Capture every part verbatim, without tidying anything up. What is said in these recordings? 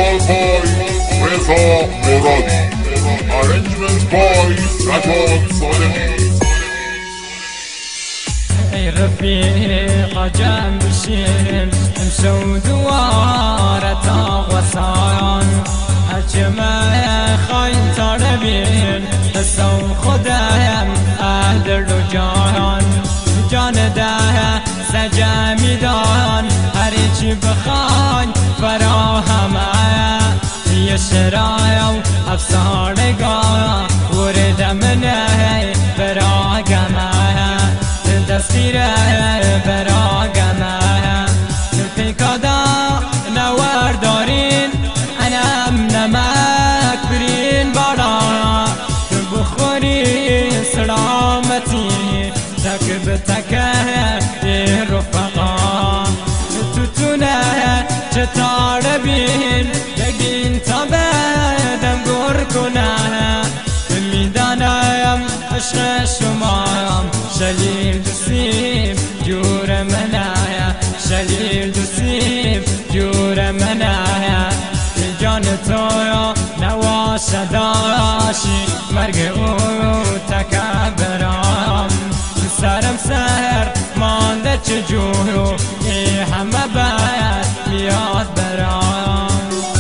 vocal by Reza Moradi. Arrangement by Sajad Salemi. ای رفیق جنب شیم امشو دوارت آغوسان هرچه من خواهیم طالبین بسو خودم اهل رو جان جان ده سجمی دان هری چی بخواین فراهمه یه شرایو افسانگاه وردم نه براگمه دستیره براگمه پیکادا نوار دارین انم نمک برین بالا بخوری سلامتی تک به تکه رفقا توتونه چطار بین بگین تا بدم گر کنه میدانم عشق شمایم شلیل دوسیم جور منایا شلیل دوسیم جور منایا جان تویا نواش داشی مرگ او تکبرام سرم سر مانده چجورو ای همه باید بیاد برام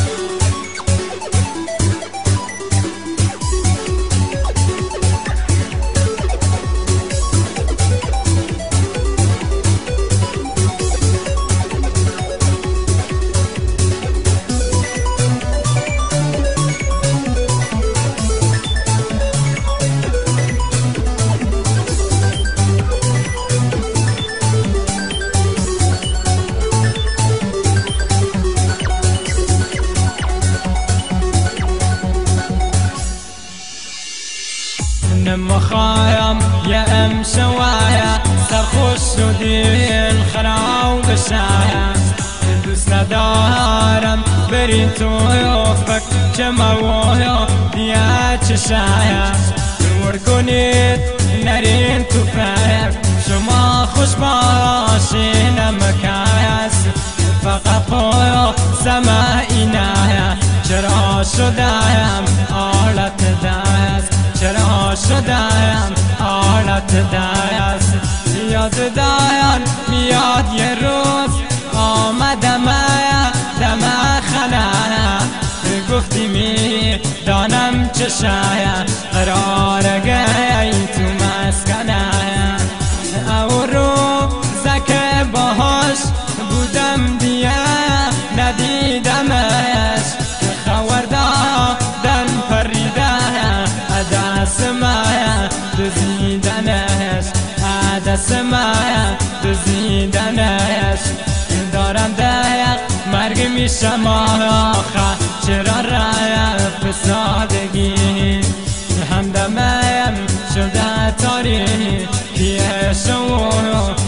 مخایم یا ام شوایا سرخوش و دل خراو بشایا دوست ندارم برین توی فکر جمعویا دیا چشایا نور کنید نرین تو فرق شما خوش باشین مکایست فقط پایا سماعی نایا چرا شدایم آلت دست چرا شدم آلت دست یاد دایان میاد یه روز آمدم دم خانه گفتی می دانم چه شاید قرار گی تو مسکنه او رو زکه باهاش بودم دیگه ندیدمش خوردادن پریده دست مایا دزیدنش دست مایا دزیدنش دارم دایق مرگ میشم آخه چرا رای فسادگی همدمم شده تاریخ پیش و